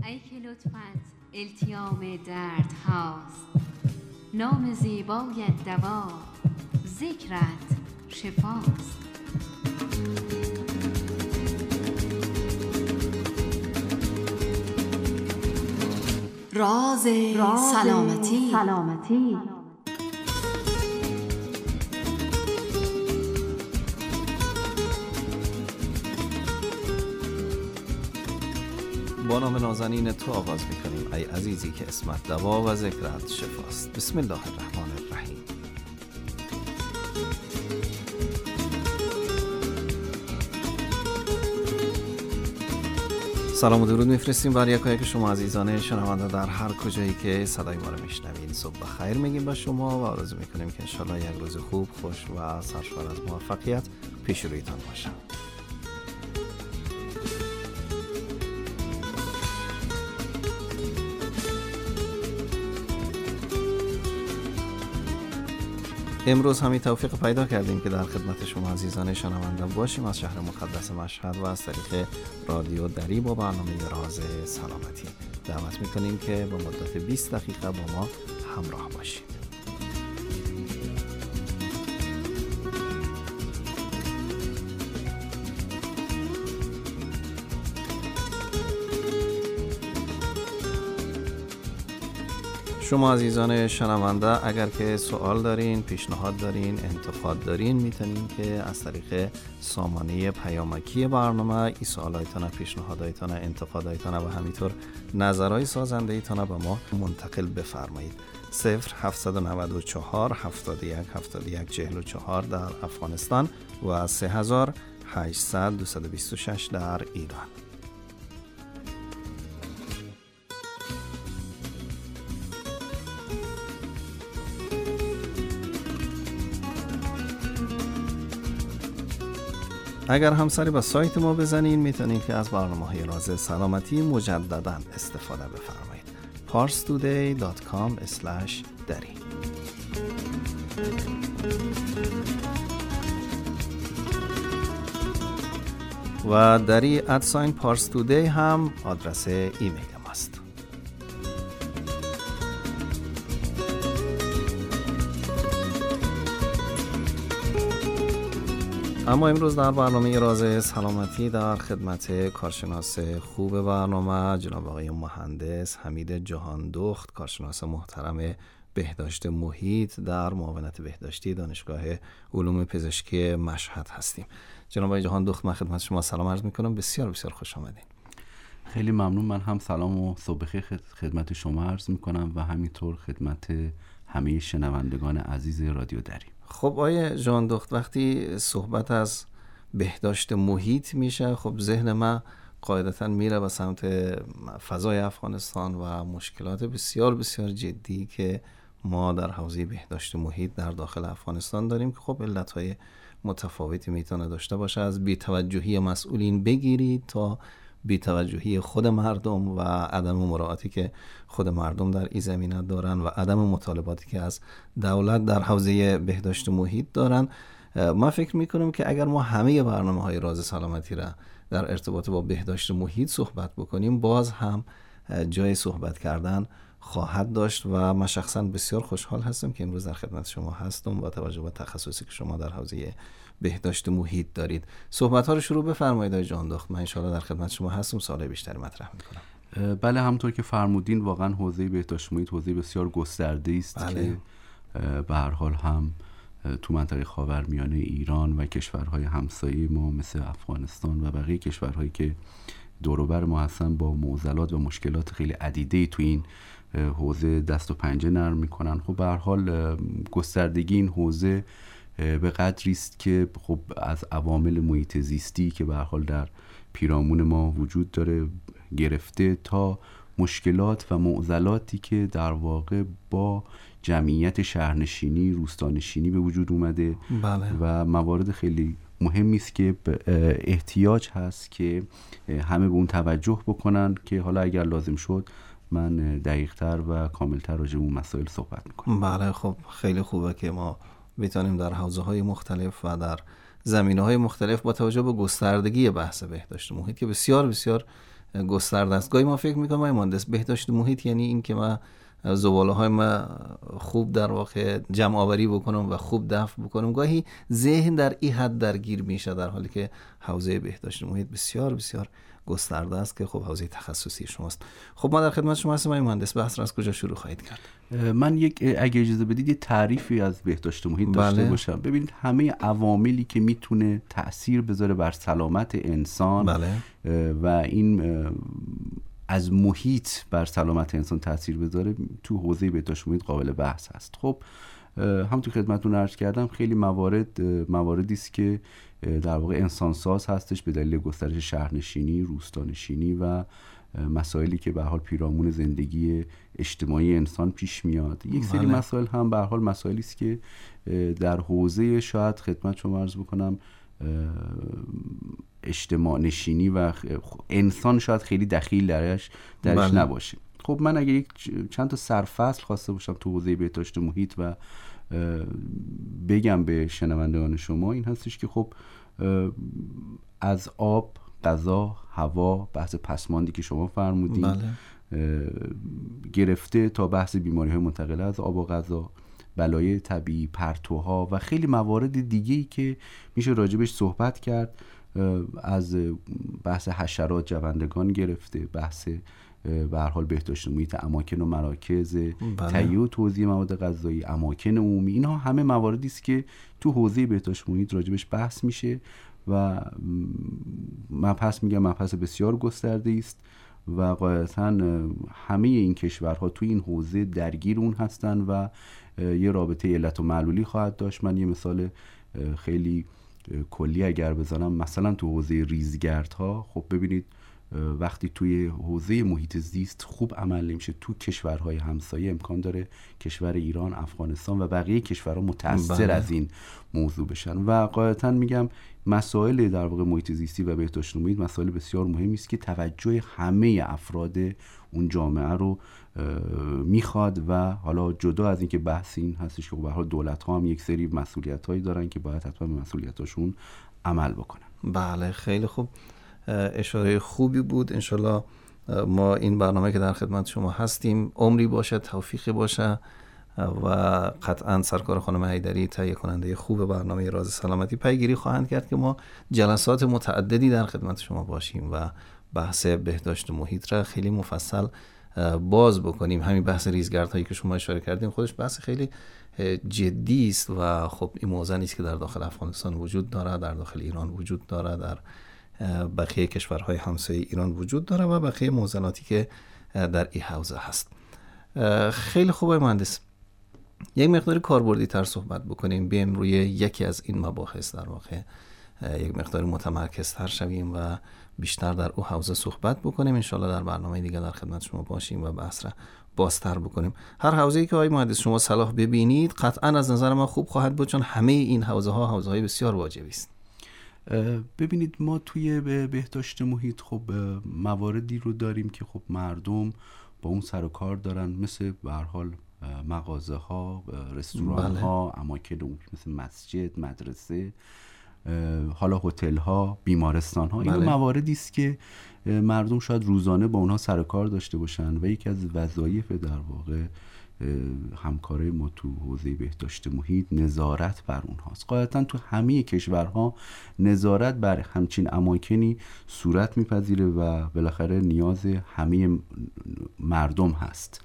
ای که لطفت التیام درد هاست، نام زیبایت دوا، ذکرت شفاست. راز سلامتی. با نام نازنین تو آغاز می‌کنیم ای عزیزی که اسمت دوا و ذکرت شفاست. بسم الله الرحمن الرحیم. سلام و درود میفرستیم بر یکایک شما عزیزان شنونده در هر کجایی که صدای ما رو میشنوید. صبح بخیر میگیم به شما و آرزو میکنیم که انشالله یک روز خوب، خوش و سرشار از موفقیت پیش رویتان باشه. امروز همی توفیق پیدا کردیم که در خدمت شما عزیزان شنونده باشیم از شهر مقدس مشهد و از طریق رادیو دری با برنامه راز سلامتی. دعوت میکنیم که به مدت 20 دقیقه با ما همراه باشید. شما عزیزان شنونده اگر که سوال دارین، پیشنهاد دارین، انتقاد دارین، میتونین که از طریق سامانه پیامکی برنامه این سوالایتان، پیشنهادایتان، انتقادایتان و همینطور نظرهای سازنده ایتان به ما منتقل بفرمایید. 0794 71 71 44 در افغانستان و 3800 226 در ایران. اگر همسری به سایت ما بزنین میتونید که از برنامه‌های راز سلامتی مجدداً استفاده بفرمایید. parstoday.com/dari. و dari @parstoday هم آدرس ایمیل ماست. اما امروز در برنامه راز سلامتی در خدمت کارشناس خوب برنامه جناب آقای مهندس حمید جهاندخت، کارشناس محترم بهداشت محیط در معاونت بهداشتی دانشگاه علوم پزشکی مشهد هستیم. جناب آقای جهاندخت، من خدمت شما سلام عرض میکنم. بسیار بسیار خوش آمدین. خیلی ممنون. من هم سلام و صبح بخیر خدمت شما عرض میکنم و همینطور خدمت همه شنوندگان عزیز رادیو دری. خب آقای جهاندخت، وقتی صحبت از بهداشت محیط میشه خب ذهن من قاعدتاً میره به سمت فضای افغانستان و مشکلات بسیار بسیار جدی که ما در حوزه بهداشت محیط در داخل افغانستان داریم که خب علتهای متفاوتی میتونه داشته باشه، از بی‌توجهی مسئولین بگیرید تا بی‌توجهی خود مردم و عدم مراعاتی که خود مردم در این زمینه دارن و عدم مطالباتی که از دولت در حوزه بهداشت محیط دارن. من فکر میکنم که اگر ما همه برنامه‌های راز سلامتی را در ارتباط با بهداشت محیط صحبت بکنیم باز هم جای صحبت کردن خواهد داشت و من شخصا بسیار خوشحال هستم که امروز در خدمت شما هستم با توجه به تخصصی که شما در حوزه بهداشت محیط دارید. صحبت‌ها رو شروع بفرمایید آقای جهاندخت. من ان شاءالله در خدمت شما هستم، سوال بیشتری مطرح می‌کنم. بله، همونطور که فرمودین واقعا حوزه بهداشت محیط حوزه بسیار گسترده‌ای است که به هر حال هم تو منطقه خاورمیانه ایران و کشورهای همسایه ما مثل افغانستان و بقیه کشورهایی که دور و بر ما هستن با معضلات و مشکلات خیلی عدیده‌ای تو این حوزه دست و پنجه نرم میکنن. خب به هر حال گستردگی این حوزه به قدری است که خب از عوامل محیط زیستی که به هر حال در پیرامون ما وجود داره گرفته تا مشکلات و معضلاتی که در واقع با جمعیت شهرنشینی، روستانشینی به وجود اومده. بله. و موارد خیلی مهمی است که احتیاج هست که همه به اون توجه بکنن که حالا اگر لازم شد من دقیق‌تر و کاملتر راجع به اون مسائل صحبت میکنم. بله، خب خیلی خوبه که ما بتونیم در حوزه‌های مختلف و در زمینه‌های مختلف با توجه به گستردگی بحث بهداشت محیط که بسیار بسیار گسترده است. گاهی ما فکر میکنم آقای مهندس بهداشت محیط یعنی این که ما زباله های ما خوب در واقع جمع آوری بکنم و خوب دفع بکنم. گاهی ذهن در این حد درگیر میشه، در حالی که حوزه بهداشت محیط بسیار بسیار گسترده است که خب حوزه تخصصی شماست. خب ما در خدمت شما هستیم آقای مهندس. بحث را از کجا شروع خواهید کرد؟ من اگه اجازه بدید یه تعریفی از بهداشت محیط داشته باشم. ببینید همه عواملی که میتونه تأثیر بذاره بر سلامت انسان و این از محیط بر سلامت انسان تأثیر بذاره تو حوزه بهداشت محیط قابل بحث هست. خب همونطور خدمتتون عرض کردم خیلی مواردی است که در واقع انسانساز هستش به دلیل گسترش شهرنشینی، روستانشینی و مسائلی که به هر حال پیرامون زندگی اجتماعی انسان پیش میاد. یک سری مسائل هم به هر حال مسائلی است که در حوزه شاید خدمت شما عرض بکنم اجتماع نشینی و انسان شاید خیلی دخیل درش نباشه. خب من اگه چند تا سرفصل خواسته باشم تو حوزه بهداشت محیط و بگم به شنوندگان شما، این هستش که خب از آب، غذا، هوا، بحث پسماندی که شما فرمودین گرفته تا بحث بیماری‌های منتقله از آب و غذا، بلایای طبیعی، پرتوها و خیلی موارد دیگه‌ای که میشه راجبش صحبت کرد، از بحث حشرات، جوندگان گرفته، بحث به هر حال بهداشت محیط، اماکن و مراکز، تهیه و توزیع مواد غذایی، اماکن عمومی، اینها همه مواردی است که تو حوزه بهداشت محیط راجبش بحث میشه و مبحث بسیار گسترده است و قاعدتاً همه این کشورها تو این حوزه درگیر اون هستن و یه رابطه علت و معلولی خواهد داشت. من یه مثال خیلی کلی اگر بزنم، مثلا تو حوزه ریزگردها، خب ببینید وقتی توی حوزه محیط زیست خوب عمل نمیشه، تو کشورهای همسایه امکان داره کشور ایران، افغانستان و بقیه کشورها متأثر از این موضوع بشن و قاعدتاً میگم مسائل در واقع محیط زیستی و بهداشت محیط مسائل بسیار مهمی است که توجه همه افراد اون جامعه رو میخواد و حالا جدا از اینکه بحث این هستش که به هر حال دولت‌ها هم یک سری مسئولیت‌هایی دارن که باید حتما به مسئولیتاشون عمل بکنن. بله خیلی خوب، اشاره خوبی بود. انشالله ما این برنامه که در خدمت شما هستیم عمری باشه، توفیقی باشه و قطعا سرکار خانم حیدری تهیه کننده خوب برنامه راز سلامتی پیگیری خواهند کرد که ما جلسات متعددی در خدمت شما باشیم و بحث بهداشت محیط را خیلی مفصل باز بکنیم. همین بحث ریزگردهایی که شما اشاره کردیم خودش بحث خیلی جدی است و خب این موضوع نیست که در داخل افغانستان وجود داره، در داخل ایران وجود داره، در بقیه کشورهای همسایه ایران وجود داره و بقیه موضوعاتی که در این حوزه هست. خیلی خوبه مهندس، یک مقداری کاربردی تر صحبت بکنیم، بیایم روی یکی از این مباحث در واقع یک مقداری متمرکز تر شویم و بیشتر در او حوزه صحبت بکنیم. انشالله در برنامه دیگه در خدمت شما باشیم و بحث را بازتر بکنیم. هر حوزه‌ای که آقای مهندس شما صلاح ببینید قطعا از نظر ما خوب خواهد بود، چون همه این حوزه‌های بسیار واجبی است. ببینید ما توی بهداشت محیط خب مواردی رو داریم که خب مردم با اون سر و کار دارن، مثل به هر حال مغازه ها، رستوران ها، اماکن عمومی مثل مسجد، مدرسه، حالا هتل ها، بیمارستان ها. این مواردی است که مردم شاید روزانه با اونها سر و کار داشته باشن و یکی از وظایف در واقع همکارای ما تو حوزه بهداشت محیط نظارت بر اونهاست. قاعدتا تو همه کشورها نظارت بر همچین اماکنی صورت میپذیره و بالاخره نیاز همه مردم هست.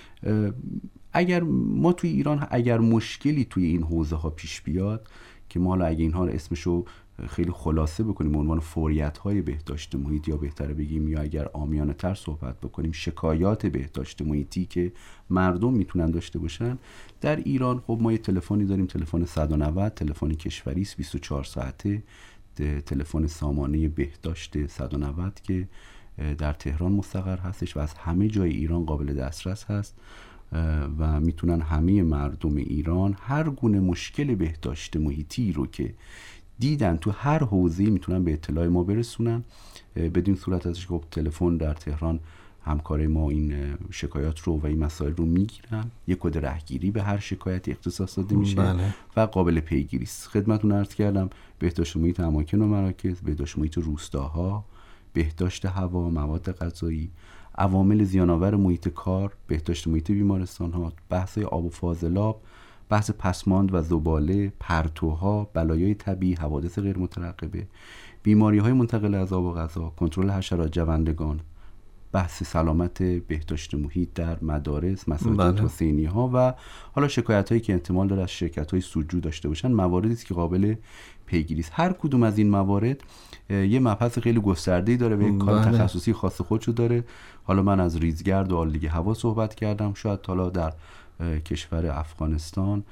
اگر ما توی ایران اگر مشکلی توی این حوزه ها پیش بیاد که ما حالا اگه اینها رو اسمشو خیلی خلاصه بکنیم عنوان فوریت‌های بهداشت محیط یا بهتره بگیم یا اگر عامیانه تر صحبت بکنیم شکایات بهداشت محیطی که مردم میتونن داشته باشن، در ایران خب ما یه تلفنی داریم، تلفن 190، تلفن کشوری است 24 ساعته، تلفن سامانه بهداشت 190 که در تهران مستقر هستش و از همه جای ایران قابل دسترس هست و میتونن همه مردم ایران هر گونه مشکل بهداشت محیطی رو که دیدن تو هر حوزه‌ای میتونن به اطلاع ما برسونن. بدین صورت ازش که تلفن در تهران همکارای ما این شکایات رو و این مسائل رو میگیرن، یک کد راهگیری به هر شکایتی اختصاص داده میشه و قابل پیگیری است. خدمتتون عرض کردم بهداشت محیط اماکن و مراکز، بهداشت محیط روستاها، بهداشت هوا، مواد غذایی، عوامل زیان‌آور محیط کار، بهداشت محیط بیمارستان‌ها، بحث‌های آب و فاضلاب، بحث پسماند و زباله، پرتوها، بلایای طبیعی، حوادث غیر مترقبه، بیماری‌های منتقل از آب و غذا، کنترل حشرات جوندگان، بحث سلامت بهداشت محیط در مدارس، مسائل توسعه‌ای‌ها و حالا شکایت‌هایی که احتمال داره از شرکت‌های سودجو داشته باشن، مواردی است که قابل پیگیری است. هر کدوم از این موارد یه مبحث خیلی گسترده‌ای داره و یک کار تخصصی خاص خودشو داره. حالا من از ریزگرد و آلودگی هوا صحبت کردم، شاید حالا در کشور افغانستان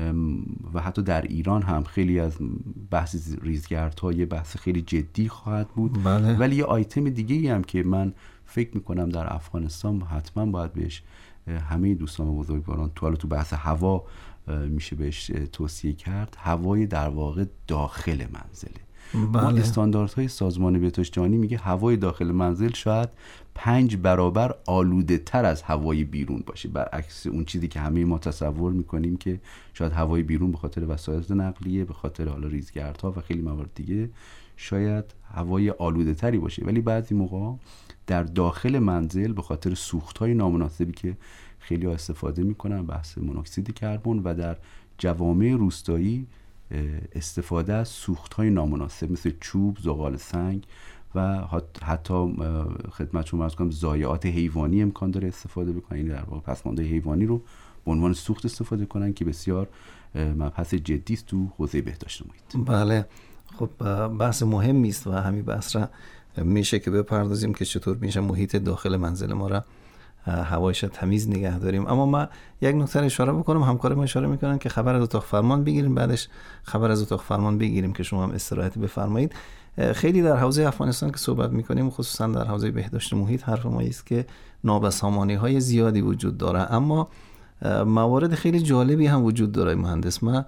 و حتی در ایران هم خیلی از بحث ریزگردها یه بحث خیلی جدی خواهد بود. ولی یه آیتم دیگه‌ای هم که من فکر میکنم در افغانستان حتما باید بهش همه دوستان بزرگواران تو بحث هوا میشه بهش توصیه کرد، هوای در واقع داخل منزله. ما استانداردهای سازمان بهداشت جهانی میگه هوای داخل منزل شاید 5 برابر آلوده تر از هوای بیرون باشه، برعکس اون چیزی که همه ما تصور میکنیم که شاید هوای بیرون به خاطر وسایل نقلیه، به خاطر حالا ریزگردها و خیلی موارد دیگه شاید هوای آلوده تری باشه، ولی بعضی موقع در داخل منزل به خاطر سوخت‌های نامناسبی که خیلی ها استفاده میکنن، بحث مونوکسید کربن و در جوامع روستایی استفاده از سوخت‌های نامناسب مثل چوب، زغال سنگ و حتی خدمتتون عرض کنم ضایعات حیوانی امکان داره استفاده بکنن، این در واقع پسماندهای حیوانی رو به عنوان سوخت استفاده کنن که بسیار مبحث جدی است تو حوزه بهداشت محیط. بله، خب بحث مهمی است و همین بحث را میشه که بپردازیم که چطور میشه محیط داخل منزل ما را هوایش تمیز نگه داریم. اما من یک نکته اشاره بکنم، همکار ما اشاره میکنن که خبر از اتاق فرمان بگیریم، بعدش خبر از اتاق فرمان بگیریم که شما هم استراحتی بفرمایید. خیلی در حوزه افغانستان که صحبت میکنیم، خصوصا در حوزه بهداشت محیط، حرف ما است که نابسامانی های زیادی وجود داره، اما موارد خیلی جالبی هم وجود داره. مهندس، من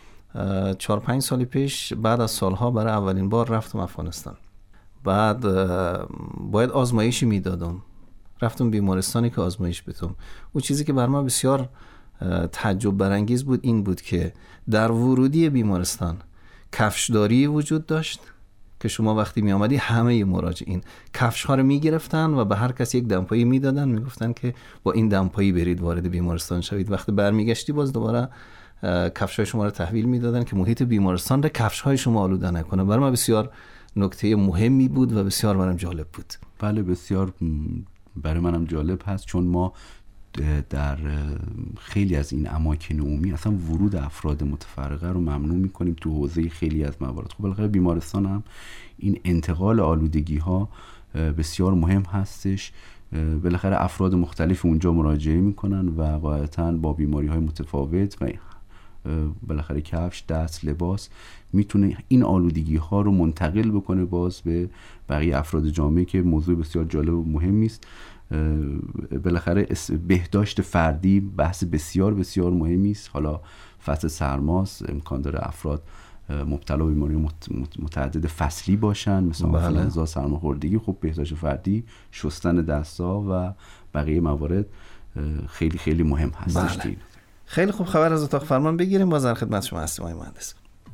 4-5 سال پیش بعد از سالها برای اولین بار رفتم افغانستان. بعد باید آزمایشی میدادم، رفتم بیمارستانی که آزمایش بدم. اون چیزی که بر ما بسیار تعجب برانگیز بود این بود که در ورودی بیمارستان کفشداری وجود داشت که شما وقتی می آمدی همه مراجعین کفش ها رو می گرفتن و به هر کس یک دمپایی می دادن، می گفتن که با این دمپایی برید وارد بیمارستان شوید. وقتی برمیگشتی باز دوباره کفش های شما رو تحویل می دادن که محیط بیمارستان رو کفش های شما آلوده نکنه. برای ما بسیار نکته مهمی بود و بسیار برام جالب بود. بله، بسیار برای منم جالب هست، چون ما در خیلی از این اماکن عمومی اصلا ورود افراد متفرقه رو ممنوع می‌کنیم تو حوزه خیلی از موارد. خب بالاخره بیمارستان هم این انتقال آلودگی ها بسیار مهم هستش. بالاخره افراد مختلف اونجا مراجعه میکنن و قاعدتاً با بیماری های متفاوت و بالاخره کفش، دست، لباس میتونه این آلودگی ها رو منتقل بکنه باز به بقیه افراد جامعه که موضوع بسیار جالب و مهمی است. بالاخره بهداشت فردی بحث بسیار بسیار مهمی است. حالا فصل سرماست، امکان داره افراد مبتلا به بیماری متعدد فصلی باشن، مثلا آنفولانزا، سرماخوردگی. خب بهداشت فردی، شستن دست‌ها و بقیه موارد خیلی خیلی مهم هستش. بله. خیلی خوب، خبر از اتاق فرمان بگیریم. باز در خدمت شما هستیم آقای مهندس.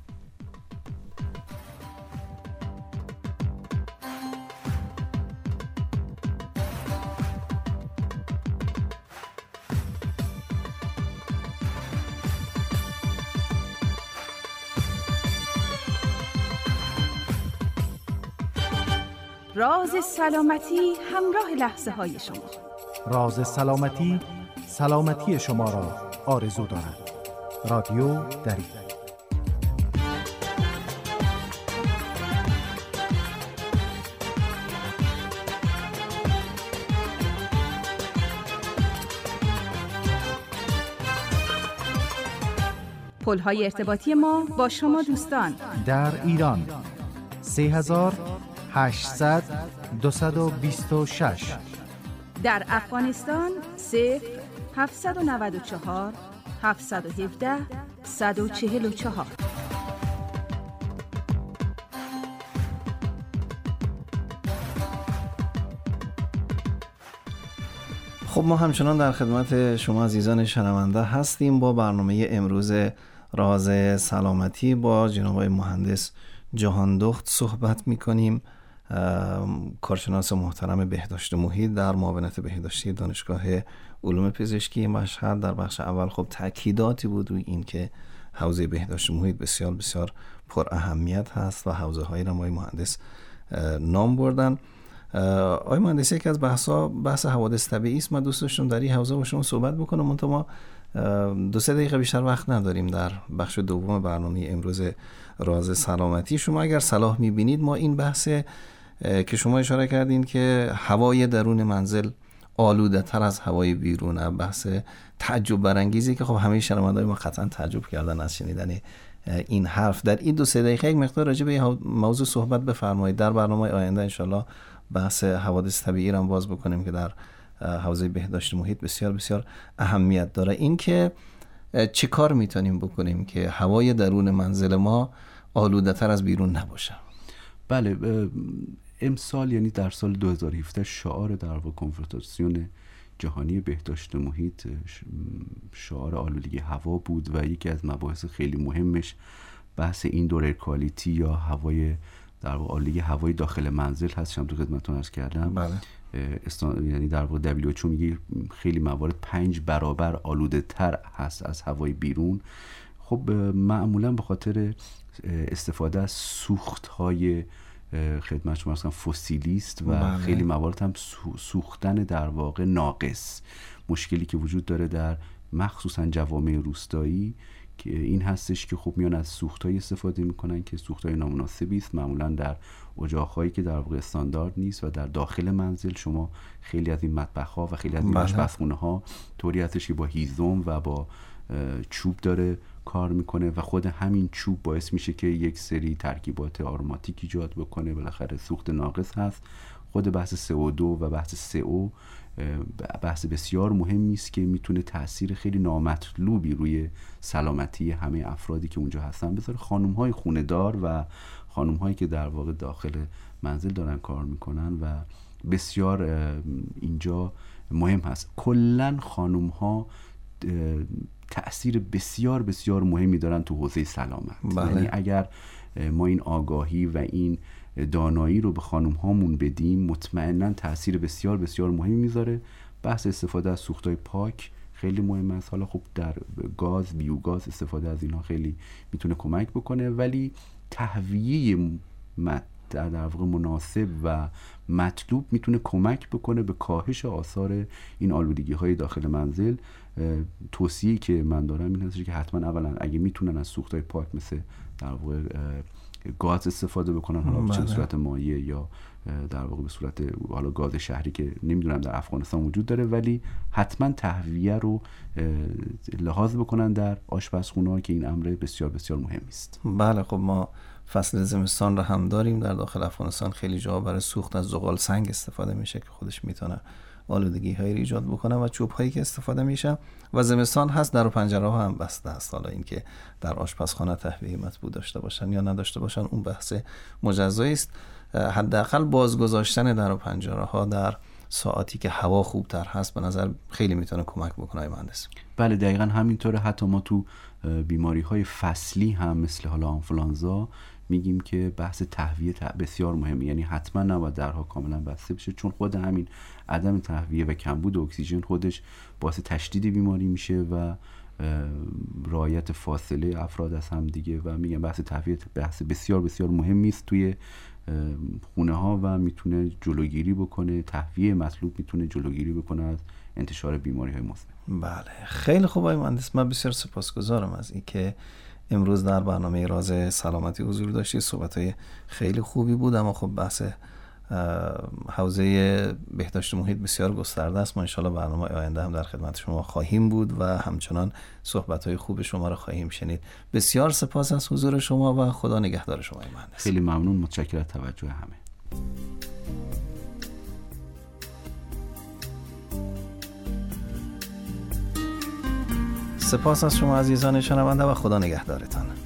راز سلامتی همراه لحظه های شما. راز سلامتی سلامتی شما را آرزو دارد. رادیو دری. پل‌های ارتباطی ما با شما دوستان در ایران 3800 226، در افغانستان 0794 717 144. خب ما همچنان در خدمت شما عزیزان شنونده هستیم با برنامه امروز راز سلامتی. با جناب آقای مهندس جهاندخت صحبت می‌کنیم کارشناس محترم بهداشت محیط در معاونت بهداشتی دانشگاه علوم پزشکی مشهد. در بخش اول خب تأکیداتی بود روی این که حوزه بهداشت محیط بسیار بسیار پر اهمیت هست و حوزه هایی را مهندس نام بردن. آقای مهندس، یک از بحث حوادث طبیعی است. من دوست داشتم در این حوزه با شما صحبت بکنم، منتها ما 2-3 دقیقه بیشتر وقت نداریم در بخش دوم برنامه امروز راز سلامتی. شما اگر صلاح می‌بینید ما این بحث که شما اشاره کردین که هوای درون منزل آلوده تر از هوای بیرون، بحث تعجب برانگیزی که خب همه شنونده‌های ما قطعا تعجب کردن از شنیدن این حرف. در این 2-3 دقیقه یک مقدار راجع به موضوع صحبت بفرمایید. در برنامه آینده انشالله بحث حوادث طبیعی را باز بکنیم که در حوزه بهداشت محیط بسیار بسیار اهمیت داره. این که چه کار میتونیم بکنیم که هوای درون منزل ما آلوده تر از بیرون نباشه؟ بله، امسال یعنی در سال 2017 شعار در واقع کنفرانسیون جهانی بهداشت محیط شعار آلودگی هوا بود و یکی از مباحث خیلی مهمش بحث ایندور ایر کوالیتی یا هوای در واقع آلودگی هوای داخل منزل هست. هم تو خدمتتون عرض کردم. بله. یعنی در واقع WHO میگه خیلی موارد 5 برابر آلوده تر هست از هوای بیرون. خب معمولا به خاطر استفاده از سوخت های خدمت شما مثلا فسیلیست و بله. خیلی موارد هم سوختن در واقع ناقص. مشکلی که وجود داره در مخصوصا جوامع روستایی که این هستش که خب میان از سوخت‌های استفاده میکنن که سوخت‌های نامناسبی است، معمولا در اجاق‌هایی که در واقع استاندارد نیست و در داخل منزل شما خیلی از این مطبخ‌ها و خیلی از این آشپزخونه‌ها طوری هستش که با هیزم و با چوب داره کار میکنه و خود همین چوب باعث میشه که یک سری ترکیبات آروماتیک ایجاد بکنه، بالاخره سوخت ناقص هست. خود بحث CO2 و بحث CO بحث بسیار مهمی است که میتونه تأثیر خیلی نامطلوبی روی سلامتی همه افرادی که اونجا هستن بذاره. خانم‌های خونه‌دار و خانم‌هایی که در واقع داخل منزل دارن کار میکنن و بسیار اینجا مهم هست. کلاً خانم‌ها تأثیر بسیار بسیار مهمی دارن تو حوزه سلامت. بله. یعنی اگر ما این آگاهی و این دانایی رو به خانم هامون بدیم مطمئناً تأثیر بسیار بسیار مهمی میذاره. بحث استفاده از سوخت‌های پاک خیلی مهم است. حالا خب در گاز، بیوگاز استفاده از اینها خیلی میتونه کمک بکنه، ولی تهویه در واقع مناسب و مطلوب میتونه کمک بکنه به کاهش آثار این آلودگی های داخل منزل. توصیه‌ای که من دارم این هست که حتما اولا اگه میتونن از سوخت‌های پاک مثل در واقع گاز استفاده بکنن، حالا به صورت مایع یا در واقع به صورت حالا گاز شهری که نمیدونم در افغانستان وجود داره، ولی حتما تهویه رو لحاظ بکنن در آشپزخونه‌ها که این امر بسیار بسیار مهمی است. بله، خب ما فصل زمستان رو هم داریم. در داخل افغانستان خیلی جا برای سوخت از زغال سنگ استفاده میشه که خودش میتونه آلودگی هایی ایجاد بکنه و چوب هایی که استفاده میشه و زمستان هست در و پنجره ها هم بسته است. حالا اینکه در آشپزخانه تهویه مطبوع داشته باشن یا نداشته باشن اون بحث مجزایی است. حداقل بازگذاشتن در و پنجره ها در ساعتی که هوا خوبتر هست به نظر خیلی میتونه کمک بکنه مهندس. بله دقیقاً همینطوره. حتی ما تو بیماری های فصلی هم مثل حالا آنفولانزا میگیم که بحث تهویه بسیار مهمه. یعنی حتما نباید درها کاملا بسته بشه، چون خود همین عدم تهویه و کمبود اکسیژن خودش باعث تشدید بیماری میشه و رعایت فاصله افراد از هم دیگه و میگم بحث تهویه بحث بسیار بسیار مهمی است توی خونه ها و میتونه جلوگیری بکنه. تهویه مطلوب میتونه جلوگیری بکنه از انتشار بیماری های مزمن. بله خیلی خوب آقای مهندس، من بسیار سپاسگزارم از اینکه امروز در برنامه راز سلامتی حضور داشتی. صحبت‌های خیلی خوبی بود، اما خب بحث حوزه بهداشت محیط بسیار گسترده است. ما انشالله برنامه آینده هم در خدمت شما خواهیم بود و همچنان صحبت‌های خوب شما را خواهیم شنید. بسیار سپاس از حضور شما و خدا نگهدار شما مهندس. خیلی ممنون، متشکرم از توجه همه. سپاس از شما عزیزان شنونده و خدا نگهدارتان.